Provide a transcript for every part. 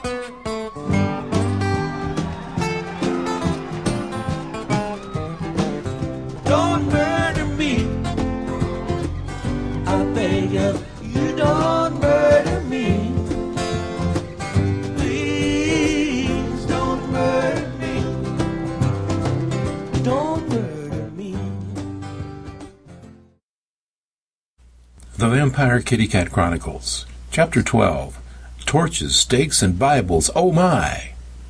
Don't murder me. I beg you, you don't murder me. Please don't murder me. Don't murder me. The Vampire Kitty Cat Chronicles, Chapter 12, Torches, Stakes, and Bibles, oh my!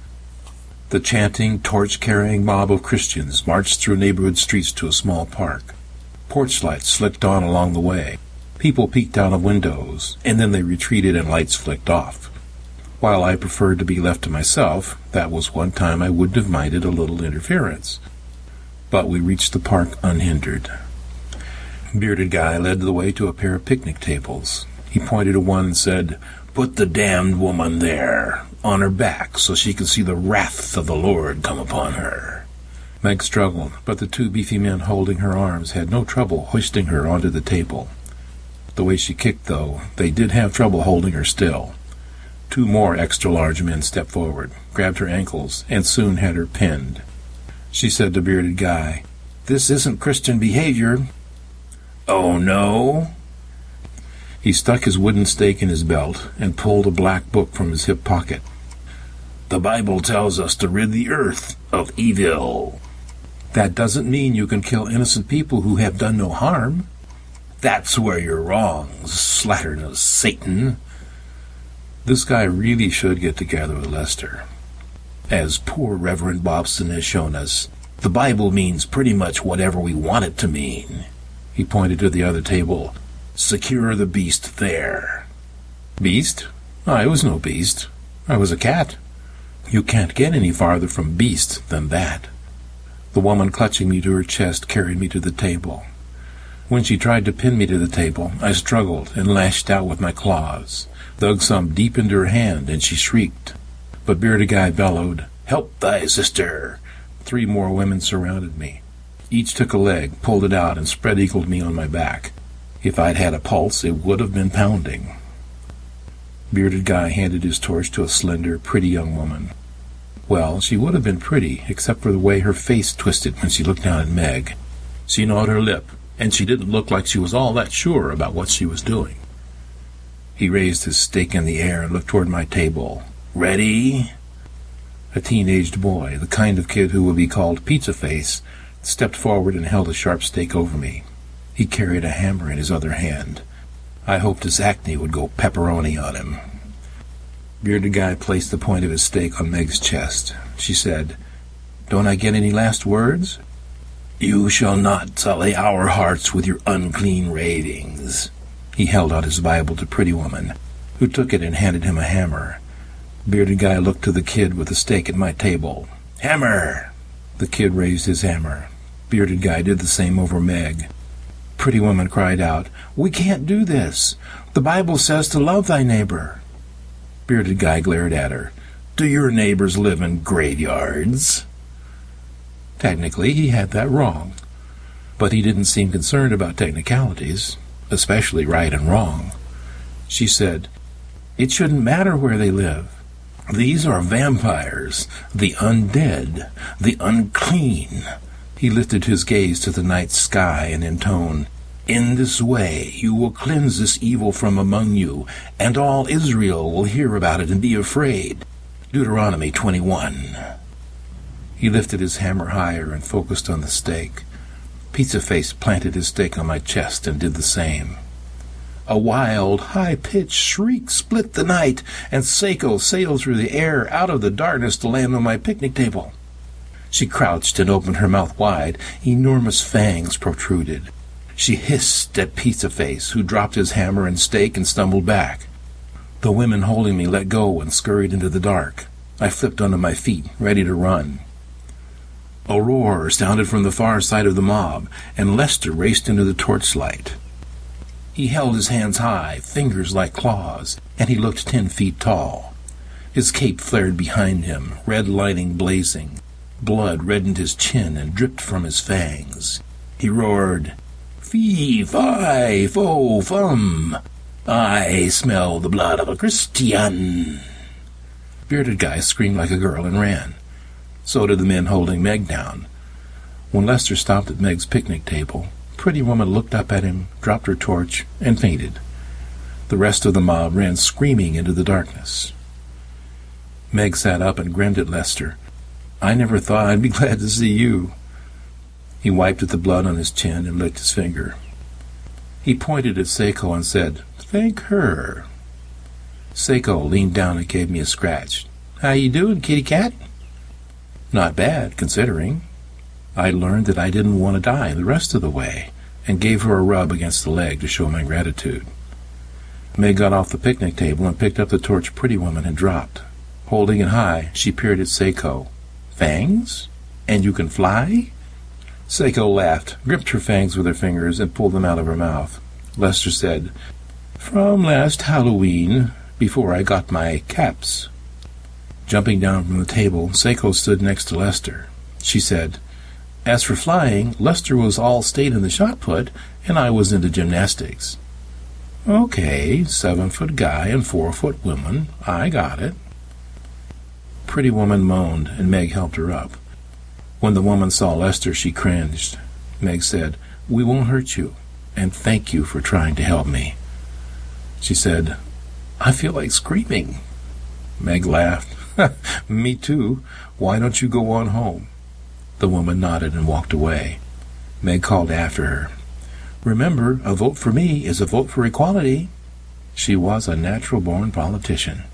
The chanting, torch-carrying mob of Christians marched through neighborhood streets to a small park. Porch lights slicked on along the way. People peeked out of windows, and then they retreated and lights flicked off. While I preferred to be left to myself, that was one time I wouldn't have minded a little interference. But we reached the park unhindered. Bearded Guy led the way to a pair of picnic tables. He pointed to one and said, "Put the damned woman there, on her back, so she can see the wrath of the Lord come upon her." Meg struggled, but the two beefy men holding her arms had no trouble hoisting her onto the table. The way she kicked, though, they did have trouble holding her still. Two more extra-large men stepped forward, grabbed her ankles, and soon had her pinned. She said to Bearded Guy, "This isn't Christian behavior." "Oh, no?" He stuck his wooden stake in his belt and pulled a black book from his hip pocket. "The Bible tells us to rid the earth of evil." "That doesn't mean you can kill innocent people who have done no harm." "That's where you're wrong, slattern Satan." This guy really should get together with Lester. As poor Reverend Bobson has shown us, the Bible means pretty much whatever we want it to mean. He pointed to the other table. "Secure the beast there." "Beast? I was no beast. I was a cat." "You can't get any farther from beast than that." The woman clutching me to her chest carried me to the table. When she tried to pin me to the table, I struggled and lashed out with my claws, dug some deep into her hand, and she shrieked. But Bearded Guy bellowed, "Help thy sister!" 3 more women surrounded me. Each took a leg, pulled it out, and spread-eagled me on my back. If I'd had a pulse, it would have been pounding. Bearded Guy handed his torch to a slender, pretty young woman. Well, she would have been pretty, except for the way her face twisted when she looked down at Meg. She gnawed her lip, and she didn't look like she was all that sure about what she was doing. He raised his stake in the air and looked toward my table. "Ready?" A teen-aged boy, the kind of kid who would be called Pizza Face, stepped forward and held a sharp stake over me. He carried a hammer in his other hand. I hoped his acne would go pepperoni on him. Bearded Guy placed the point of his stake on Meg's chest. She said, "Don't I get any last words?" "You shall not sully our hearts with your unclean ravings." He held out his Bible to Pretty Woman, who took it and handed him a hammer. Bearded Guy looked to the kid with the stake at my table. "Hammer!" The kid raised his hammer. Bearded Guy did the same over Meg. Pretty Woman cried out, "We can't do this. The Bible says to love thy neighbor." Bearded Guy glared at her. "Do your neighbors live in graveyards?" Technically, he had that wrong. But he didn't seem concerned about technicalities, especially right and wrong. She said, "It shouldn't matter where they live. These are vampires, the undead, the unclean." He lifted his gaze to the night sky and intoned, "In this way you will cleanse this evil from among you, and all Israel will hear about it and be afraid." Deuteronomy 21. He lifted his hammer higher and focused on the stake. Pizza Face planted his stake on my chest and did the same. A wild, high-pitched shriek split the night, and Seiko sailed through the air out of the darkness to land on my picnic table. She crouched and opened her mouth wide. Enormous fangs protruded. She hissed at Pizza Face, who dropped his hammer and stake and stumbled back. The women holding me let go and scurried into the dark. I flipped onto my feet, ready to run. A roar sounded from the far side of the mob, and Lester raced into the torchlight. He held his hands high, fingers like claws, and he looked 10 feet tall. His cape flared behind him, red lining blazing. Blood reddened his chin and dripped from his fangs. He roared, "Fee, fi, fo, fum! I smell the blood of a Christian." bearded guy screamed like a girl and ran. So did the men holding Meg down. When Lester stopped at Meg's picnic table, Pretty Woman looked up at him, dropped her torch, and fainted. The rest of the mob ran screaming into the darkness. Meg sat up and grinned at Lester. "I never thought I'd be glad to see you." He wiped at the blood on his chin and licked his finger. He pointed at Seiko and said, "Thank her." Seiko leaned down and gave me a scratch. "How you doing, kitty cat?" "Not bad, considering." I learned that I didn't want to die the rest of the way, and gave her a rub against the leg to show my gratitude. Meg got off the picnic table and picked up the torch Pretty Woman had dropped. Holding it high, she peered at Seiko. "Fangs? And you can fly?" Seiko laughed, gripped her fangs with her fingers, and pulled them out of her mouth. Lester said, "From last Halloween, before I got my caps." Jumping down from the table, Seiko stood next to Lester. She said, "As for flying, Lester was all state in the shot put, and I was into gymnastics." "Okay, 7-foot guy and 4-foot woman. I got it." Pretty Woman moaned, and Meg helped her up. When the woman saw Lester, she cringed. Meg said, "We won't hurt you, and thank you for trying to help me." She said, "I feel like screaming." Meg laughed. "Me too. Why don't you go on home?" The woman nodded and walked away. Meg called after her, "Remember, a vote for me is a vote for equality." She was a natural-born politician.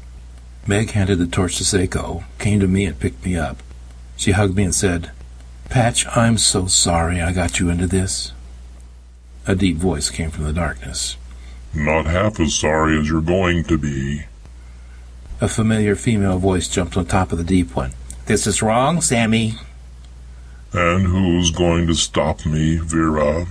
Meg handed the torch to Seiko, came to me and picked me up. She hugged me and said, "Patch, I'm so sorry I got you into this." A deep voice came from the darkness. "Not half as sorry as you're going to be." A familiar female voice jumped on top of the deep one. "This is wrong, Sammy." "And who's going to stop me, Vera?"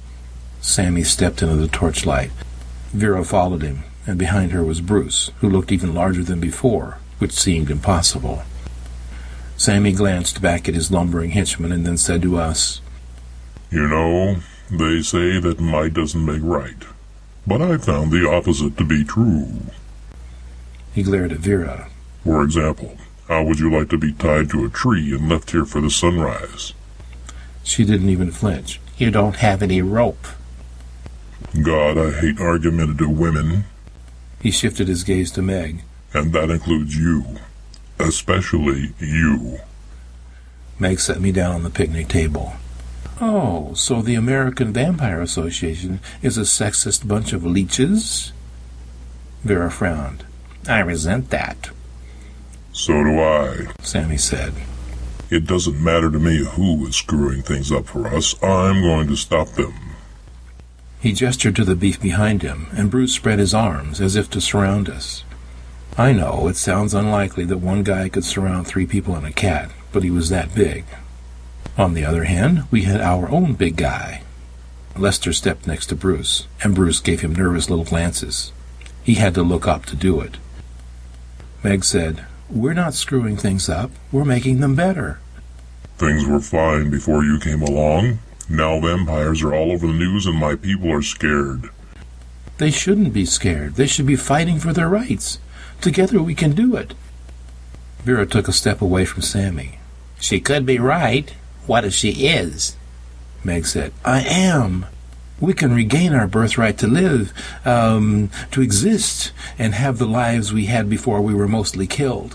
Sammy stepped into the torchlight. Vera followed him, and behind her was Bruce, who looked even larger than before, which seemed impossible. Sammy glanced back at his lumbering henchman and then said to us, "You know, they say that might doesn't make right, but I found the opposite to be true." He glared at Vera. "For example, how would you like to be tied to a tree and left here for the sunrise?" She didn't even flinch. "You don't have any rope." "God, I hate argumentative women." He shifted his gaze to Meg. "And that includes you. Especially you." Meg set me down on the picnic table. "Oh, so the American Vampire Association is a sexist bunch of leeches?" Vera frowned. "I resent that." "So do I," Sammy said. "It doesn't matter to me who is screwing things up for us. I'm going to stop them." He gestured to the beef behind him, and Bruce spread his arms as if to surround us. I know it sounds unlikely that one guy could surround 3 people and a cat, but he was that big. On the other hand, we had our own big guy. Lester stepped next to Bruce, and Bruce gave him nervous little glances. He had to look up to do it. Meg said, "We're not screwing things up. We're making them better." "Things were fine before you came along. Now vampires are all over the news and my people are scared." "They shouldn't be scared. They should be fighting for their rights. Together we can do it." Vera took a step away from Sammy. "She could be right. What if she is?" Meg said, "I am. We can regain our birthright to live, to exist, and have the lives we had before we were mostly killed."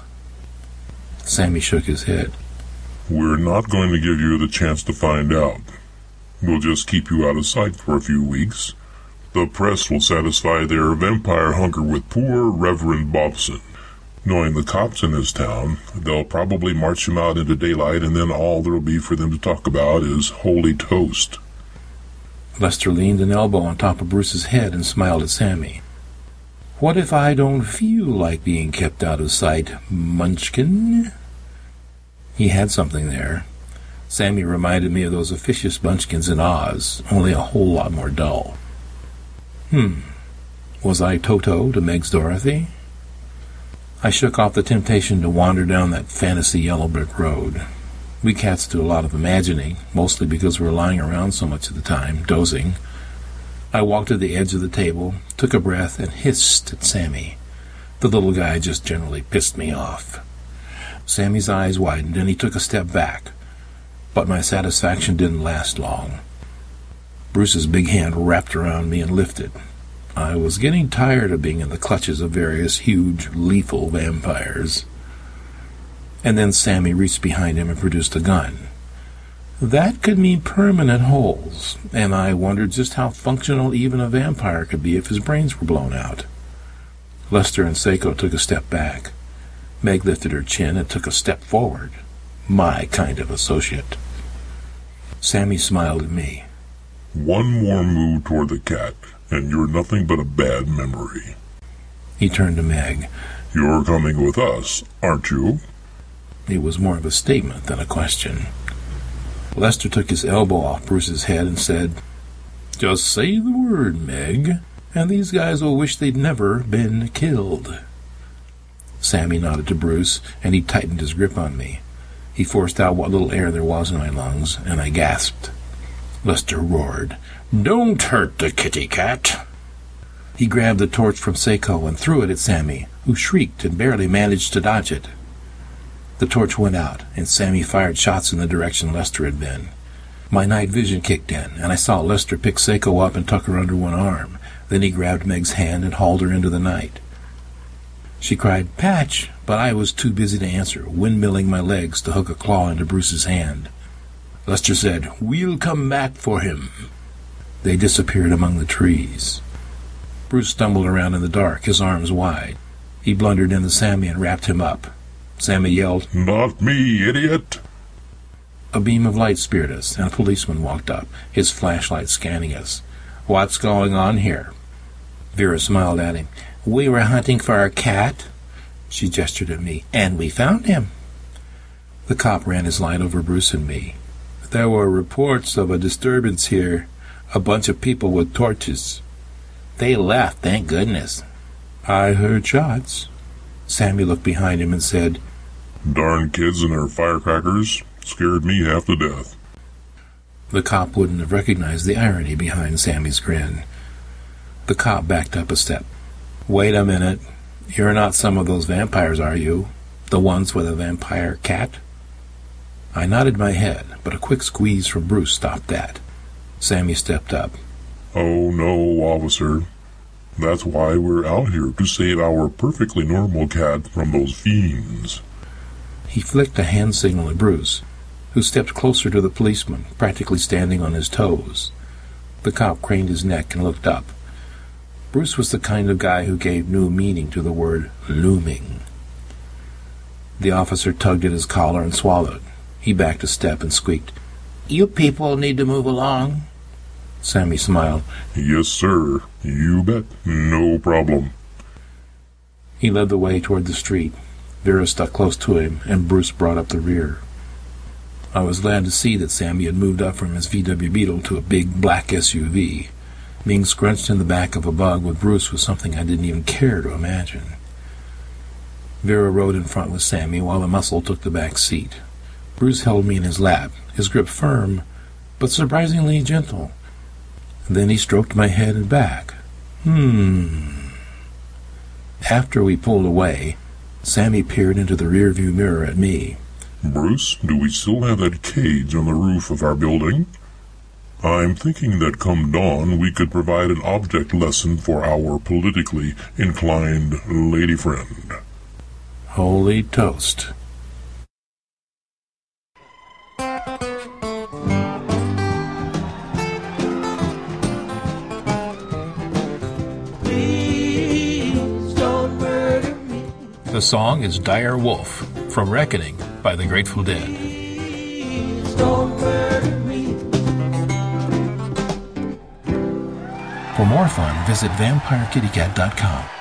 Sammy shook his head. "We're not going to give you the chance to find out. We'll just keep you out of sight for a few weeks. The press will satisfy their vampire hunger with poor Reverend Bobson. Knowing the cops in this town, they'll probably march him out into daylight, and then all there'll be for them to talk about is holy toast." Lester leaned an elbow on top of Bruce's head and smiled at Sammy. "What if I don't feel like being kept out of sight, Munchkin?" He had something there. Sammy reminded me of those officious Munchkins in Oz, only a whole lot more dull. Was I Toto to Meg's Dorothy? I shook off the temptation to wander down that fantasy yellow brick road. We cats do a lot of imagining, mostly because we're lying around so much of the time, dozing. I walked to the edge of the table, took a breath, and hissed at Sammy. The little guy just generally pissed me off. Sammy's eyes widened, and he took a step back. But my satisfaction didn't last long. Bruce's big hand wrapped around me and lifted. I was getting tired of being in the clutches of various huge, lethal vampires. And then Sammy reached behind him and produced a gun. That could mean permanent holes, and I wondered just how functional even a vampire could be if his brains were blown out. Lester and Seiko took a step back. Meg lifted her chin and took a step forward. My kind of associate. Sammy smiled at me. One more move toward the cat, and you're nothing but a bad memory. He turned to Meg. You're coming with us, aren't you? It was more of a statement than a question. Lester took his elbow off Bruce's head and said, "Just say the word, Meg, and these guys will wish they'd never been killed." Sammy nodded to Bruce, and he tightened his grip on me. He forced out what little air there was in my lungs, and I gasped. Lester roared, "Don't hurt the kitty cat!" He grabbed the torch from Seiko and threw it at Sammy, who shrieked and barely managed to dodge it. The torch went out, and Sammy fired shots in the direction Lester had been. My night vision kicked in, and I saw Lester pick Seiko up and tuck her under one arm. Then he grabbed Meg's hand and hauled her into the night. She cried, "Patch!" but I was too busy to answer, windmilling my legs to hook a claw into Bruce's hand. Lester said, "We'll come back for him." They disappeared among the trees. Bruce stumbled around in the dark, his arms wide. He blundered into Sammy and wrapped him up. Sammy yelled, "Not me, idiot!" A beam of light speared us, and a policeman walked up, his flashlight scanning us. "What's going on here?" Vera smiled at him. "We were hunting for our cat," she gestured at me, "and we found him." The cop ran his light over Bruce and me. "There were reports of a disturbance here, a bunch of people with torches." "They left, thank goodness." "I heard shots." Sammy looked behind him and said, "Darn kids and their firecrackers scared me half to death." The cop wouldn't have recognized the irony behind Sammy's grin. The cop backed up a step. "Wait a minute. You're not some of those vampires, are you? The ones with a vampire cat?" I nodded my head, but a quick squeeze from Bruce stopped that. Sammy stepped up. "Oh, no, officer. That's why we're out here, to save our perfectly normal cat from those fiends." He flicked a hand signal at Bruce, who stepped closer to the policeman, practically standing on his toes. The cop craned his neck and looked up. Bruce was the kind of guy who gave new meaning to the word looming. The officer tugged at his collar and swallowed. He backed a step and squeaked, "You people need to move along." Sammy smiled. "Yes, sir. You bet. No problem." He led the way toward the street. Vera stuck close to him, and Bruce brought up the rear. I was glad to see that Sammy had moved up from his VW Beetle to a big black SUV. Being scrunched in the back of a Bug with Bruce was something I didn't even care to imagine. Vera rode in front with Sammy while the muscle took the back seat. Bruce held me in his lap, his grip firm, but surprisingly gentle. Then he stroked my head and back. After we pulled away, Sammy peered into the rearview mirror at me. "Bruce, do we still have that cage on the roof of our building? I'm thinking that come dawn we could provide an object lesson for our politically inclined lady friend." Holy toast. The song is Dire Wolf from Reckoning by the Grateful Dead. For more fun, visit VampireKittyCat.com.